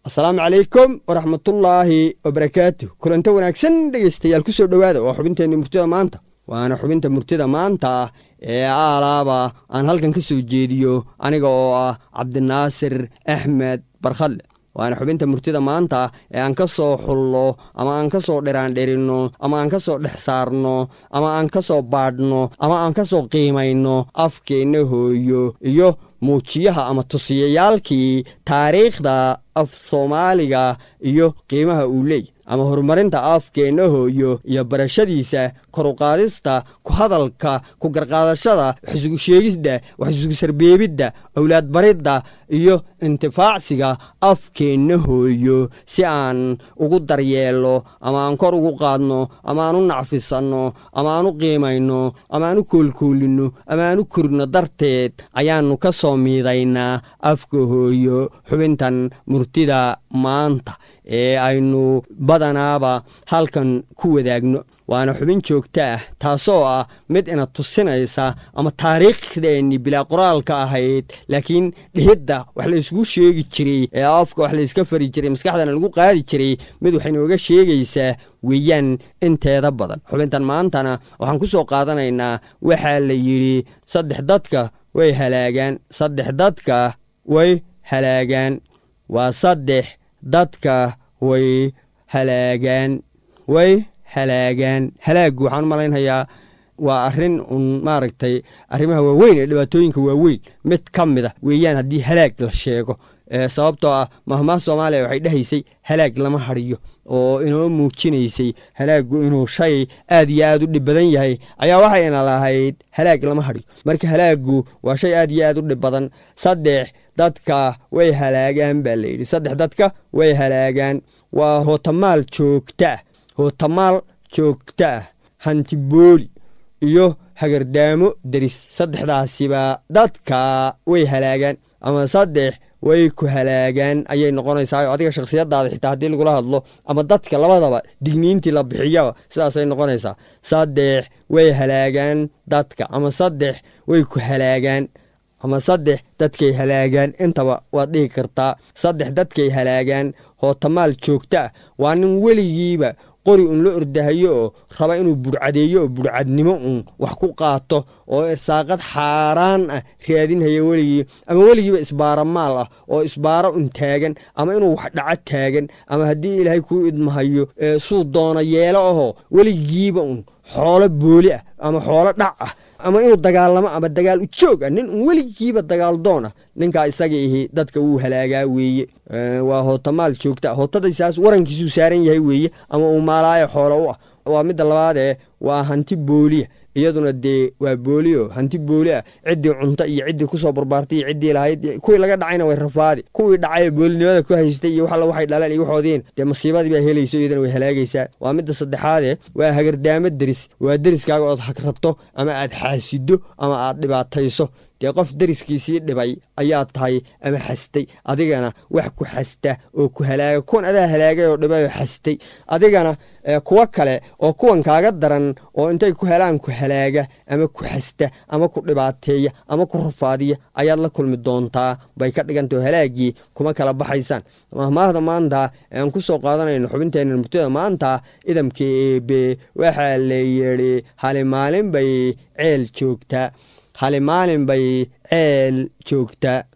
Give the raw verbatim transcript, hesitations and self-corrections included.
السلام عليكم ورحمة الله وبركاته. كلنت وناكسن dhegeystayaal kusoo dhawaada oo xubinteena murtida maanta waana xubinta murtida maanta ee alaaba aan halkan ka soo jeediyo aniga oo ah Cabdinaasir Axmed Barkhalle waana xubinta murtida maanta ee aan ka soo xullo ama aan ka soo dhiraan dhirino ama aan ka soo dhexsaarno ama aan ka soo baadhno ama aan ka soo qiimayno afkeena hooyo iyo muujiyaha ama tusiyayaalkii taariikhda af Soomaaliga iyo qiimaha uu leeyahay ama horumarinta afkeena hooyo iyo barashadiisa kor u qaadista ku hadalka ku garqaadashada xisgu sheegidda wax xisgu sarbeebidda awlaad baridda iyo intifaacsiga afkeena hooyo si aan ugu daryeelo ama aan kor ugu qaadno ama aan u nacfisano ama aan u qiimayno ama aan u koolkoolino ama aan u korno darteed ayaanu ka soo miidaynaa afka hooyo xubintan murtida maanta ee aynu badanaaba halkan ku wadaagno waana xubin joogto ah taasoo ah mid ina tusinaysa ama taariikhdeeni bila qoraalka ahayd laakiin dhihidda wax la isku sheegi jiray ee afka wax la iska fari jiray maskaxdana lagu qaadi jiray mid waxay nooga sheegaysaa weeyaan inteeda badan xubintan maantana waxaan ku soo qaadanaynaa waxa la yiri saddex dadka way halaagaan saddex dadka way halaagaan waa saddex dadka way halaagaan way halaagaan halaagu waxaan malaynayaa waa arrin un maaragtay arrimaha waaweyn ee dhibaatooyinka waaweyn mid ka mid ah weeyaan haddii halaag la sheego sababtoo ah mahmaah Soomaaliya waxay dhahaysay halaag lama hariyo oo inoo muujinaysay halaagu inuu shay aad iyo aad u dhib badan yahay ayaa waxayna lahayd halaag lama hariyo marka halaagu waa shay aad iyo aad u dhib badan saddex dadka way halaagaan baa la yidhi saddex dadka way halaagaan waa hootamaal joogta hootamaal joogta hanti booli iyo hagardaamo daris saddexdaasiba dadka way halaagaan ama saddex way ku halaagaan ayay noqonaysaa adiga shakhsiyadaada xitaa haddii lagula hadlo ama dadka labadaba digniintii la bixiyo sidaasay noqonaysaa saddex way halaagaan dadka ama saddex way ku halaagaan ama saddex dadkay halaagaan intaba waad dhihi kartaa saddex dadkay halaagaan hootamaal joogta waa nin weligiiba qori un la ordahayo oo raba inuu burcadeeyo oo burcadnimo un wax ku qaato oo irsaaqad xaaraan ah raadinhayo weligii ama weligiiba isbaara maal ah oo isbaara un taagan ama inuu wax dhaca taagan ama haddii ilaahay kuu idmahayo suu doona yeelo ahoo weligiiba un xoolo booli ah ama xoolo dhac ah ama inuu dagaalamo ama dagaal u joog ah nin un weligiiba dagaal doon ah ninkaa isaga ihi dadka wuu halaagaa weeye waa hootamaal joogta hootadaysaas warankiisuu saaran yahay weeye ama uu maalaayo xoolo u ah waa midda labaad ee waa hanti booliya iyaduna dee waa booliyo hanti booli ah ciddii cunta iyo ciddii kusoo barbaartay iyo ciddii lahayd kuwii laga dhacayna way rafaadi kuwii dhacay boolinimada ku haystay iyo wax alla waxay dhaleen iyo waxoodiin dee masiibadii baa helayso iyadana way halaagaysaa waa midda saddexaad ee waa hagardaamo deris waa deriskaaga ood hagrabto ama aad xaasido ama aad dhibaatayso dee qof deriskiisii dhibay ayaa tahay ama xastay adigana wax ku xasta oo ku halaaga kuwan adaa halaagay oo dhibay oo xastay adigana kuwa kale oo kuwan kaaga daran oo intay ku helaan ku halaaga ama ku xasta ama ku dhibaateeya ama ku rafaadiya ayaad la kulmi doontaa bay ka dhigantay halaagii kuma kala baxaysaan mahmaahda maanta aan ku soo qaadanayno xubinteena murtida maanta idamkii eebe waxa la yiri hal maalin bay ceel joogta hal maalin bay ceel joogta